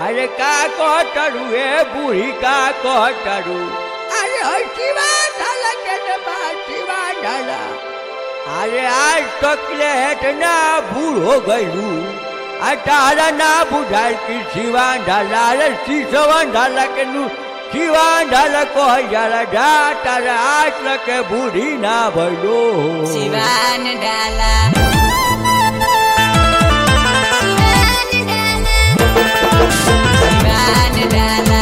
अरे का कहतरू ए बूढ़ी का कहतरू अरे शिवा ढाला के शिवा ढाला अरे आज तक इतना बूढ़ हो गयू तारा ना बुझाल की शिवा ढाला अरे शिवा ढाला के शिवा ढाला कह जाला जा तारा आज तक बूढ़ी ना भइलो शिवान ढाला शिवान ढाला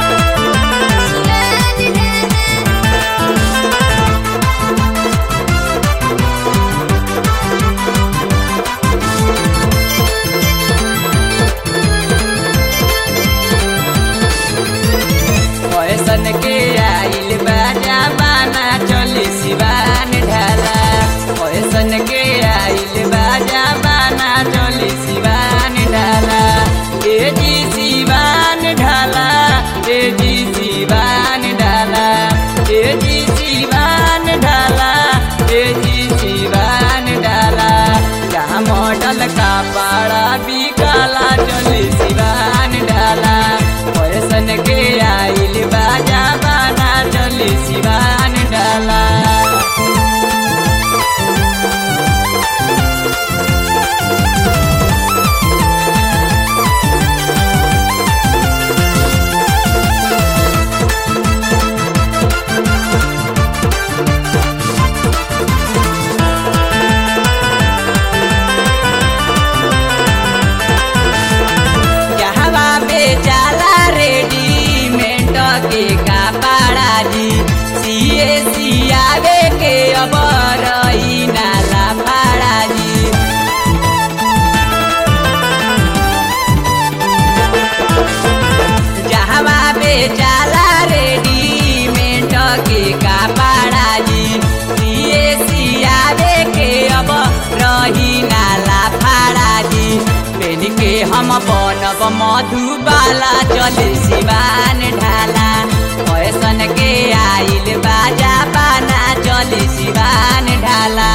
सन के आइल बाजा बाना चली शिवान ढाला सन के आइल बाजा बाना चली शिवान ढाला ए जी शिवान ढाला ए जी शिवान ढाला ए जी शिवान ढाला ए जी शिवान ढाला जहाँ मॉडल का पाड़ा बिकाला चली शिवान ढाला सन के आइल बाजा बाना चली शिवान ढाला के कपड़ा जी सिए सियावे के अब रही नाला फाड़ा जी जहवा बेचाला रेडीमेड के कपड़ा जी सिए सियावे के अब रही नाला फाड़ा जी पेन के हम बनब मधुबाला चले शिवान ढाला सन के आइल बाजा बाना चले शिवान ढाला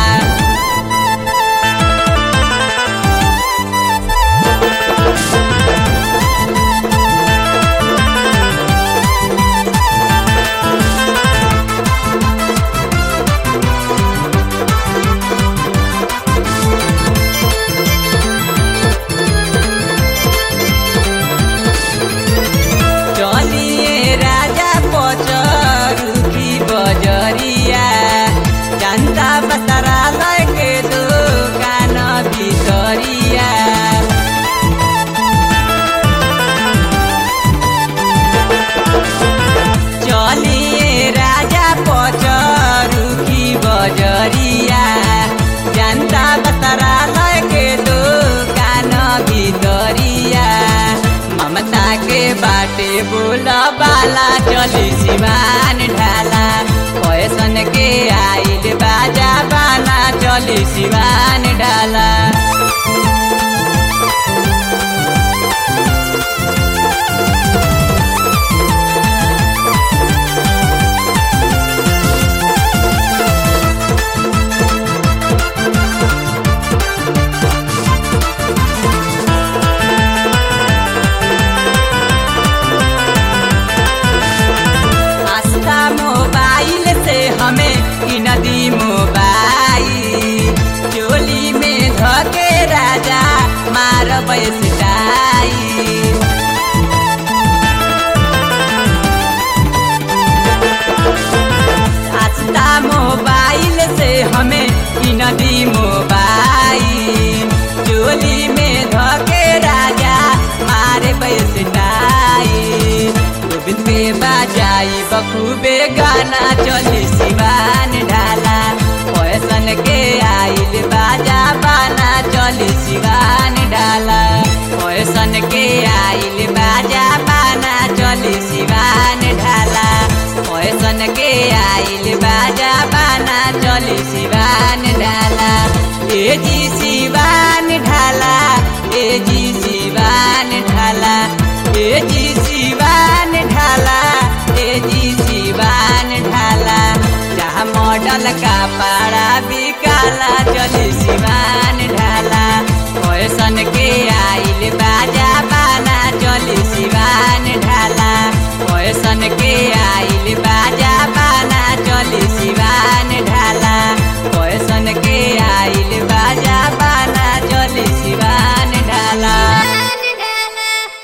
बजरिया जनता बतरालय के दुकान भितरिया चलिए राजा पचरुखी बजरिया जनता बतरालय के दुकान भितरिया ममता के बाटे बोला बाला चली शिवान ढाला सन के आइल बाजा बाना चली शिवान ढाला हमें नदी मोबाइल चोली में धके राजा मार बैसटाई आस्था मोबाइल से हमें नदी मोबाइल चोली में धके राजा मार बैसटाई गोविंद पे बाजाई बखूबे गाना चली शिवान ढाला सन के आइल बाजा बाना चली शिवान ढाला सन के आइल बाजा बाना चली शिवान ढाला सन के आइल बाजा बाना चली शिवान ढाला ए जी शिवान ढाला ए जी शिवान ढाला ए जी शिवान ढाला ए जी शिवान ढाला जहाँ मॉडल का पाड़ा बिकाला चली शिवान ढाला